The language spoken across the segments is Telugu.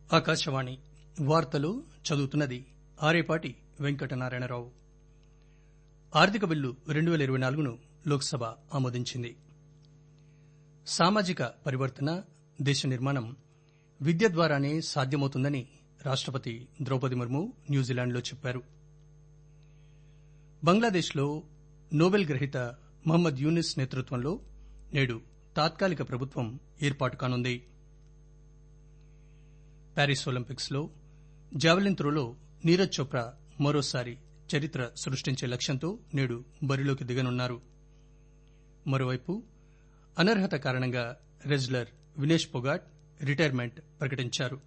ఆకాశవాణి వార్తలు చదువుతున్నది ఆరేపాటి వెంకటనారాయణరావు. ఆర్థిక బిల్లు 2024ను లోక్సభ ఆమోదించింది. సామాజిక పరివర్తన, దేశ నిర్మాణం విద్య ద్వారానే సాధ్యమవుతుందని రాష్టపతి ద్రౌపది ముర్ము న్యూజిలాండ్లో చెప్పారు. బంగ్లాదేశ్లో నోబెల్ గ్రహీత మహ్మద్ యూనిస్ నేతృత్వంలో నేడు తాత్కాలిక ప్రభుత్వం ఏర్పాటు కానుంది. ప్యారిస్ ఒలింపిక్స్ లో జావెలిన్ త్రోలో నీరజ్ చోప్రా మరోసారి చరిత్ర సృష్టించే లక్ష్యంతో నేడు బరిలోకి దిగనున్నారు. మరోవైపు అనర్హత కారణంగా రెజ్లర్ వినేష్ పొగాట్ రిటైర్మెంట్ ప్రకటించారు.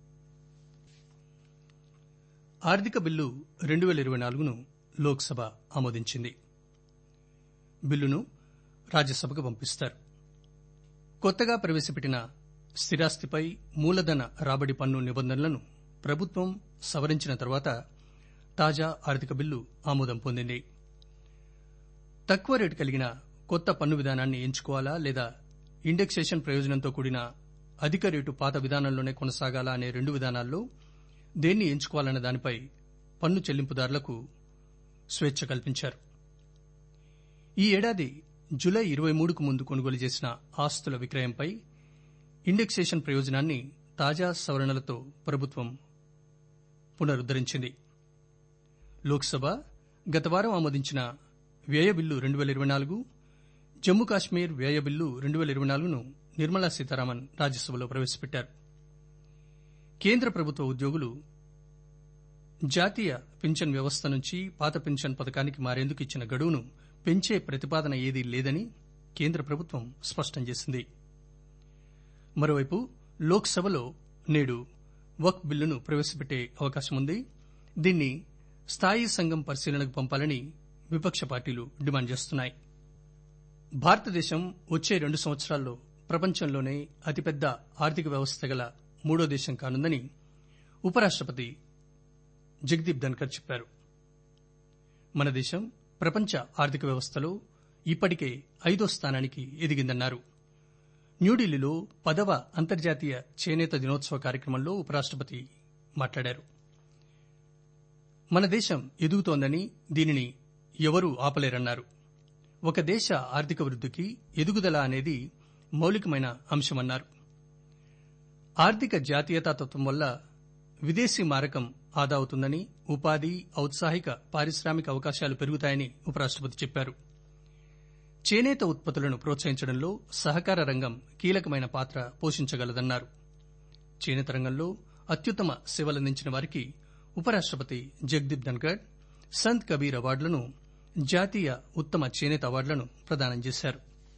ఆర్థిక బిల్లు 2024ను లోక్సభ ఆమోదించింది. బిల్లును రాజ్యసభకు పంపిస్తారు. కొత్తగా ప్రవేశపెట్టిన స్థిరాస్తిపై మూలధన రాబడి పన్ను నిబంధనలను ప్రభుత్వం సవరించిన తర్వాత తాజా ఆర్థిక బిల్లు ఆమోదం పొందింది. తక్కువ రేటు కలిగిన కొత్త పన్ను విధానాన్ని ఎంచుకోవాలా లేదా ఇండెక్సేషన్ ప్రయోజనంతో కూడిన అధిక రేటు పాత విధానంలోనే కొనసాగాలా అనే రెండు విధానాల్లో దేన్ని ఎంచుకోవాలన్న దానిపై పన్ను చెల్లింపుదారులకు స్వేచ్ఛ కల్పించారు. ఈ ఏడాది జులై 23కు ముందు కొనుగోలు చేసిన ఆస్తుల విక్రయంపై ఇండెక్సేషన్ ప్రయోజనాన్ని తాజా సవరణలతో ప్రభుత్వం పునరుద్దరించింది. లోక్సభ గత వారం ఆమోదించిన వ్యయ బిల్లు 2024, జమ్మూ కాశ్మీర్ వ్యయ బిల్లు 2024ను నిర్మలా సీతారామన్ రాజ్యసభలో ప్రవేశపెట్టారు. కేంద్ర ప్రభుత్వ ఉద్యోగులు జాతీయ పింఛన్ వ్యవస్థ నుంచి పాత పింఛన్ పథకానికి మారేందుకు ఇచ్చిన గడువును పెంచే ప్రతిపాదన ఏదీ లేదని కేంద్ర ప్రభుత్వం స్పష్టం చేసింది. మరోవైపు లోక్సభలో నేడు వక్ఫ్ బిల్లును ప్రవేశపెట్టే అవకాశముంది. దీన్ని స్థాయీ సంఘం పరిశీలనకు పంపాలని విపక్ష పార్టీలు డిమాండ్ చేస్తున్నాయి. భారతదేశం వచ్చే 2 సంవత్సరాల్లో ప్రపంచంలోనే అతిపెద్ద ఆర్థిక వ్యవస్థ గల మూడో దేశం కానుందని ఉపరాష్టపతి జగదీప్ ధన్కర్ చెప్పారు. మన దేశం ప్రపంచ ఆర్థిక వ్యవస్థలో ఇప్పటికే 5వ స్థానానికి ఎదిగిందన్నారు. న్యూఢిల్లీలో 10వ అంతర్జాతీయ చేనేత దినోత్సవ కార్యక్రమంలో ఉపరాష్టపతి మాట్లాడారు. మన దేశం ఎదుగుతోందని దీనిని ఎవరూ ఆపలేరన్నారు. ఒక దేశ ఆర్థిక వృద్దికి ఎదుగుదల అనేది మౌలికమైన అంశమన్నారు. ఆర్థిక జాతీయతాతత్వం వల్ల విదేశీ మారకం ఆదా అవుతుందని, ఉపాధి, ఔత్సాహిక పారిశ్రామిక అవకాశాలు పెరుగుతాయని ఉపరాష్టపతి చెప్పారు. చేనేత ఉత్పత్తులను ప్రోత్సహించడంలో సహకార రంగం కీలకమైన పాత్ర పోషించగలదన్నారు. చేనేత రంగంలో అత్యుత్తమ సేవలందించిన వారికి ఉపరాష్టపతి జగదీప్ ధన్కర్ సంత్ కబీర్ అవార్డులను, జాతీయ ఉత్తమ చేనేత అవార్డులను ప్రదానం చేశారు.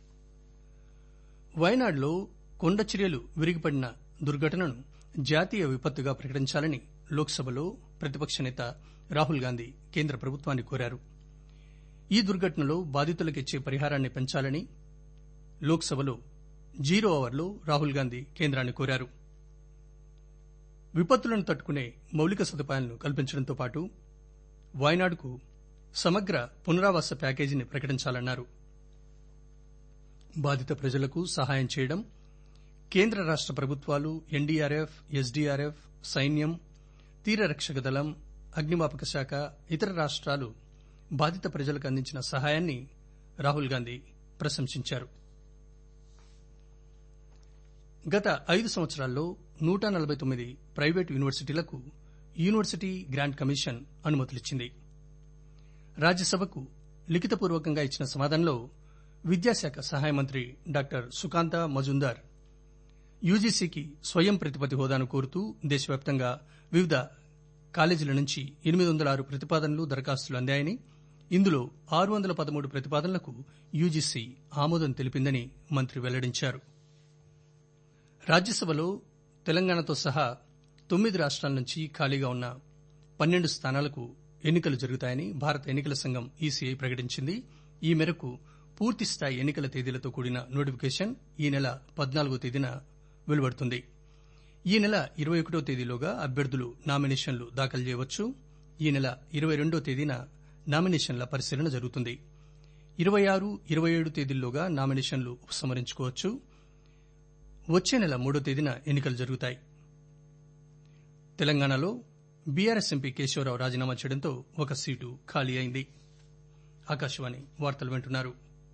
వయనాడ్లో కొండచర్యలు విరిగిపడిన దుర్ఘటనను జాతీయ విపత్తుగా ప్రకటించాలని లోక్సభలో ప్రతిపక్ష నేత రాహుల్ గాంధీ కేంద్ర ప్రభుత్వాన్ని కోరారు. ఈ దుర్ఘటనలో బాధితులకిచ్చే పరిహారాన్ని పెంచాలని లోక్సభలో 0 అవర్లో రాహుల్ గాంధీ కేంద్రాన్ని కోరారు. విపత్తులను తట్టుకునే మౌలిక సదుపాయాలను కల్పించడంతో పాటు వయనాడ్కు సమగ్ర పునరావాస ప్యాకేజీని ప్రకటించాలన్నారు. బాధిత ప్రజలకు సహాయం చేయడం, కేంద్ర రాష్ట ప్రభుత్వాలు, ఎన్డీఆర్ఎఫ్, ఎస్డీఆర్ఎఫ్, సైన్యం, తీరరక్షక దళం, అగ్నిమాపక శాఖ, ఇతర రాష్టాలు బాధిత ప్రజలకు అందించిన సహాయాన్ని రాహుల్ గాంధీ ప్రశంసించారు. గత 5 సంవత్సరాల్లో 149 ప్రైవేటు యూనివర్సిటీలకు యూనివర్సిటీ గ్రాంట్ కమిషన్ అనుమతులిచ్చింది. రాజ్యసభకు లిఖితపూర్వకంగా ఇచ్చిన సమాధానంలో విద్యాశాఖ సహాయ మంత్రి డాక్టర్ సుకాంత మజుందార్ యూజీసీకి స్వయం ప్రతిపత్తి హోదాను కోరుతూ దేశవ్యాప్తంగా వివిధ కాలేజీల నుంచి 806 ప్రతిపాదనలు, దరఖాస్తులు అందాయని, ఇందులో 613 ప్రతిపాదనలకు యూజీసీ ఆమోదం తెలిపిందని మంత్రి వెల్లడించారు. రాజ్యసభలో తెలంగాణతో సహా 9 రాష్ట్రాల నుంచి ఖాళీగా ఉన్న 12 స్థానాలకు ఎన్నికలు జరుగుతాయని భారత ఎన్నికల సంఘం ఈసీఐ ప్రకటించింది. ఈ మేరకు పూర్తిస్థాయి ఎన్నికల తేదీలతో కూడిన నోటిఫికేషన్ ఈ నెల 14వ తేదీన వెలువడుతుంది. ఈ నెల 21వ తేదీలోగా అభ్యర్థులు నామినేషన్లు దాఖలు చేయవచ్చు. ఈ నెల 22వ తేదీన నామినేషన్ల పరిశీలన జరుగుతుంది. 26, 27 తేదీల్లోగా నామినేషన్లు ఉపసంహరించుకోవచ్చు. వచ్చే నెల 3వ తేదీన ఎన్నికలు జరుగుతాయి. తెలంగాణలో బీఆర్ఎస్ ఎంపీ కేశవరావు రాజీనామా చేయడంతో ఒక సీటు ఖాళీ అయింది. ఆకాశవాణి వార్తలు వింటున్నారు.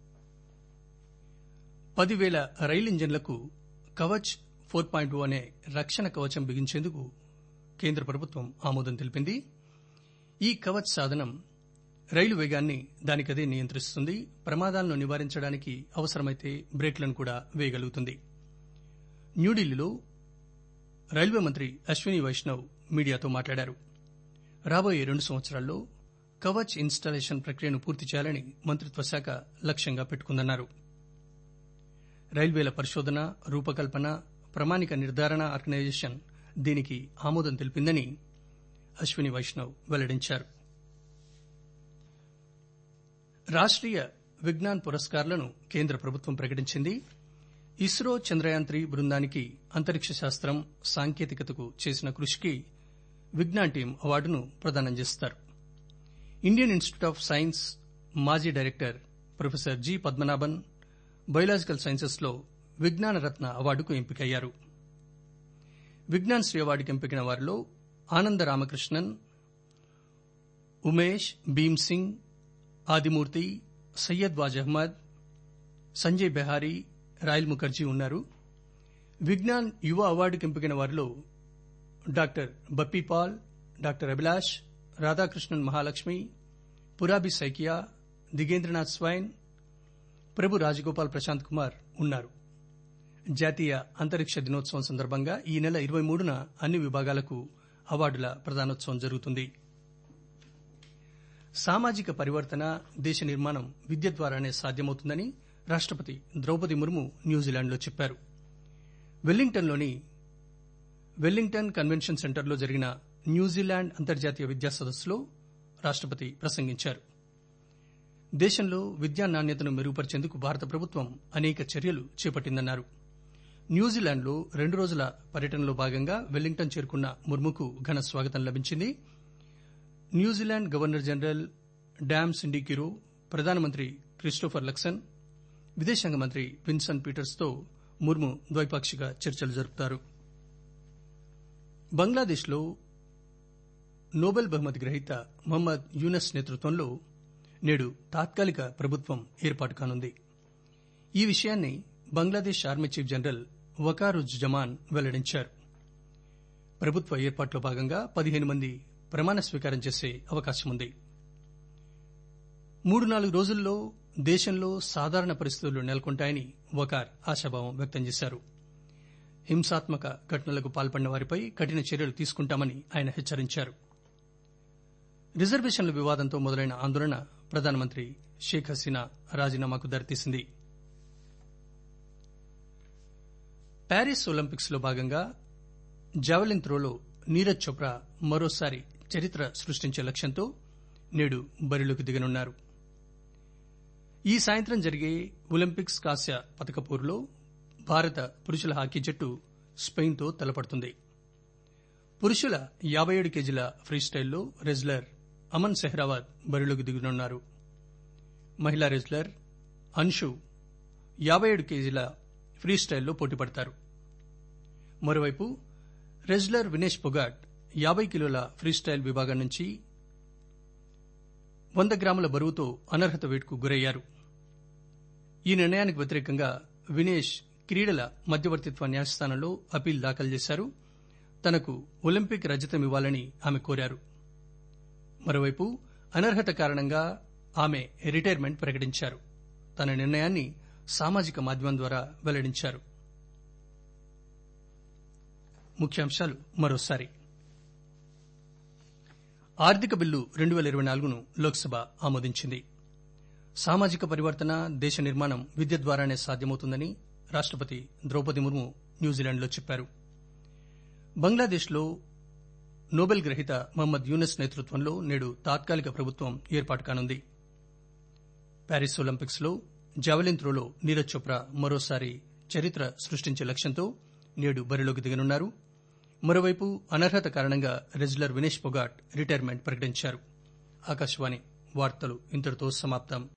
10,000 రైలు ఇంజన్లకు కవచ్ 4.0 అనే రక్షణ కవచం బిగించేందుకు కేంద్ర ప్రభుత్వం ఆమోదం తెలిపింది. ఈ కవచ్ సాధనం రైలు వేగాన్ని దానికదే నియంత్రిస్తుంది. ప్రమాదాలను నివారించడానికి అవసరమైతే బ్రేక్లను కూడా వేయగలుగుతుంది. న్యూఢిల్లీలో రైల్వే మంత్రి అశ్విని వైష్ణవ్ మీడియాతో మాట్లాడారు. రాబోయే 2 సంవత్సరాల్లో కవచ్ ఇన్స్టాలేషన్ ప్రక్రియను పూర్తి చేయాలని మంత్రిత్వ శాఖ లక్ష్యంగా పెట్టుకుందన్నారు. రైల్వేల పరిశోధన, రూపకల్పన, ప్రమాణిక నిర్ధారణ ఆర్గనైజేషన్ దీనికి ఆమోదం తెలిపిందని అశ్విని వైష్ణవ్ వెల్లడించారు. రాష్ట్రీయ విజ్ఞాన్ పురస్కార్లను కేంద్ర ప్రభుత్వం ప్రకటించింది. ఇస్రో చంద్రయాన్-3 బృందానికి అంతరిక్ష శాస్త్రం, సాంకేతికతకు చేసిన కృషికి విజ్ఞాన్ టీం అవార్డును ప్రదానం చేస్తారు. ఇండియన్ ఇన్స్టిట్యూట్ ఆఫ్ సైన్స్ మాజీ director professor G Padmanabhan biological sciences లో విజ్ఞాన రత్న అవార్డుకు ఎంపికయ్యారు. విజ్ఞాన్ శ్రీ అవార్డుకు ఎంపికైన వారిలో ఆనంద రామకృష్ణన్, ఉమేష్, భీమ్ సింగ్, ఆదిమూర్తి, సయ్యద్ వాజ్ అహ్మద్, సంజయ్ బెహారీ, రాయల్ ముఖర్జీ ఉన్నారు. విజ్ఞాన్ యువ అవార్డుకు ఎంపికైన వారిలో డాక్టర్ బప్పీపాల్, డాక్టర్ అభిలాష్, రాధాకృష్ణన్ మహాలక్ష్మి, పురాబి సైకియా, దిగేంద్రనాథ్ స్వైన్, ప్రభు రాజగోపాల్ ప్రశాంత్ కుమార్ ఉన్నారు. జాతీయ అంతరిక్ష దినోత్సవం సందర్భంగా ఈ నెల 23న అన్ని విభాగాలకు అవార్డుల ప్రదానోత్సవం జరుగుతుంది. సామాజిక పరివర్తన, దేశ నిర్మాణం విద్య ద్వారానే సాధ్యమవుతుందని రాష్టపతి ద్రౌపది ముర్ము న్యూజిలాండ్లో చెప్పారు. వెల్లింగ్టన్లోని వెల్లింగ్టన్ కన్వెన్షన్ సెంటర్లో జరిగిన న్యూజిలాండ్ అంతర్జాతీయ విద్యా సదస్సులో రాష్టపతి ప్రసంగించారు. దేశంలో విద్యా నాణ్యతను మెరుగుపరిచేందుకు భారత ప్రభుత్వం అనేక చర్యలు చేపట్టిందన్నారు. న్యూజిలాండ్లో 2 రోజుల పర్యటనలో భాగంగా వెల్లింగ్టన్ చేరుకున్న ముర్ముకు ఘన స్వాగతం లభించింది. New Zealand governor general Dame Cindy Kiro, ప్రధానమంత్రి క్రిస్టోఫర్ లక్సన్, విదేశాంగ మంత్రి విన్సన్ పీటర్స్ తో ముర్ము ద్వైపాక్షిక చర్చలు జరుపుతారు. బంగ్లాదేశ్ లో నోబెల్ బహుమతి గ్రహీత మహమ్మద్ యూనస్ నేతృత్వంలో నేడు తాత్కాలిక ప్రభుత్వం ఏర్పాటు కానుంది. ఈ విషయాన్ని Bangladesh army chief general Wakeruzzaman వెల్లడించారు. ప్రభుత్వ ఏర్పాట్లో భాగంగా 15 మంది ప్రమాణ స్వీకారం చేసే అవకాశం ఉంది. 3-4 రోజుల్లో దేశంలో సాధారణ పరిస్థితులు నెలకొంటాయని వకార్ ఆశాభావం వ్యక్తం చేశారు. హింసాత్మక ఘటనలకు పాల్పడిన వారిపై కఠిన చర్యలు తీసుకుంటామని ఆయన హెచ్చరించారు. రిజర్వేషన్ల వివాదంతో మొదలైన ఆందోళన ప్రధానమంత్రి షేక్ హసీనా రాజీనామాకు దారితీసింది. ప్యారిస్ ఒలింపిక్స్ లో భాగంగా జావెలిన్ త్రోలో నీరజ్ చోప్రా మరోసారి చరిత్ర సృష్టించే లక్ష్యంతో నేడు బరిలోకి దిగనున్నారు. ఈ సాయంత్రం జరిగే ఒలింపిక్స్ కాంస్య పతక పోరులో భారత పురుషుల హాకీ జట్టు స్పెయిన్తో తలపడుతుంది. పురుషుల 57 కేజీల ఫ్రీస్టైల్లో రెజ్లర్ అమన్ సెహ్రావత్ బరిలోకి దిగనున్నారు. మహిళా రెజ్లర్ అన్షు 57 కేజీల ఫ్రీస్టైల్లో పోటీపడతారు. మరోవైపు రెజ్లర్ వినేష్ పొగాట్ 50 కిలోల ఫ్రీస్టైల్ విభాగం నుంచి 100 గ్రాముల బరువుతో అనర్హత వేటుకు గురయ్యారు. ఈ నిర్ణయానికి వ్యతిరేకంగా వినేష్ క్రీడల మధ్యవర్తిత్వ న్యాయస్థానంలో అప్పీల్ దాఖలు చేశారు. తనకు ఒలింపిక్ రజతం ఇవ్వాలని ఆమె కోరారు. మరోవైపు అనర్హత కారణంగా ఆమె రిటైర్మెంట్ ప్రకటించారు. తన నిర్ణయాన్ని సామాజిక మాధ్యమం ద్వారా వెల్లడించారు. ముఖ్యాంశాలు మరోసారి. ఆర్థిక బిల్లు 2024ను లోక్సభ ఆమోదించింది. సామాజిక పరివర్తన, దేశ నిర్మాణం విద్య ద్వారానే సాధ్యమవుతుందని రాష్టపతి ద్రౌపది ముర్ము న్యూజిలాండ్లో చెప్పారు. బంగ్లాదేశ్లో నోబెల్ గ్రహీత మహమ్మద్ యూనస్ నేతృత్వంలో నేడు తాత్కాలిక ప్రభుత్వం ఏర్పాటు కానుంది. ప్యారిస్ ఒలింపిక్స్ లో జావెలిన్ త్రోలో నీరజ్ చోప్రా మరోసారి చరిత్ర సృష్టించే లక్ష్యంతో నేడు బరిలోకి దిగనున్నారు. మరోవైపు అనర్హత కారణంగా రెజ్లర్ వినేష్ పొగాట్ రిటైర్మెంట్ ప్రకటించారు. ఆకాశవాణి వార్తలు ఇంతటితో సమాప్తం.